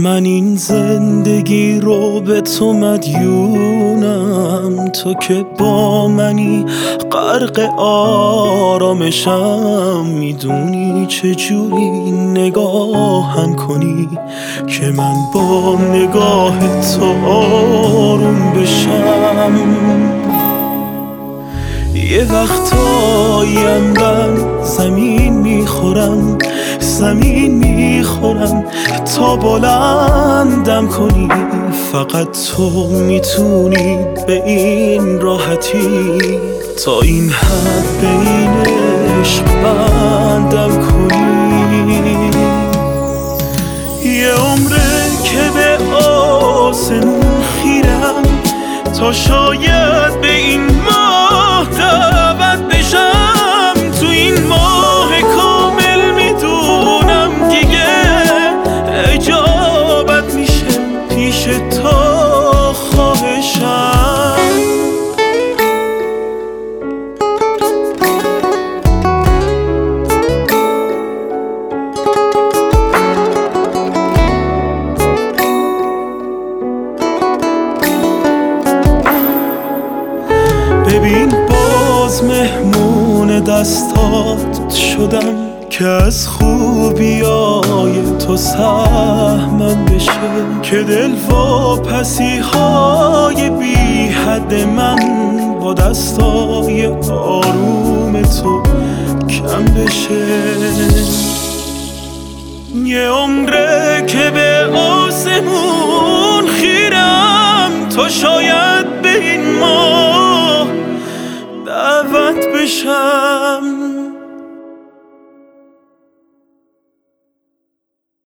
من این زندگی رو به تو مدیونم، تو که با منی غرق آرامشم. میدونی چجوری نگاهم کنی که من با نگاه تو آروم بشم. یه وقتایی من زمین میخورم تا بلندم کنی. فقط تو میتونی به این راحتی تا این حد به این عشق بندم کنی. یه عمره که به آسمون خیرم تا شاید به این ماه دعوت بشم. تو این ماه کامل میدونم دیگه اجابت میشه پیش تا خواهشم. ببین باز مهمون دستات شدم که از خوبیای تو سهمم بشه، که دل واپسی های بی حد من با دستای آروم تو کم بشه. یه عمره که به آسمون خیرم تا شاید به این ماه دعوت بشم.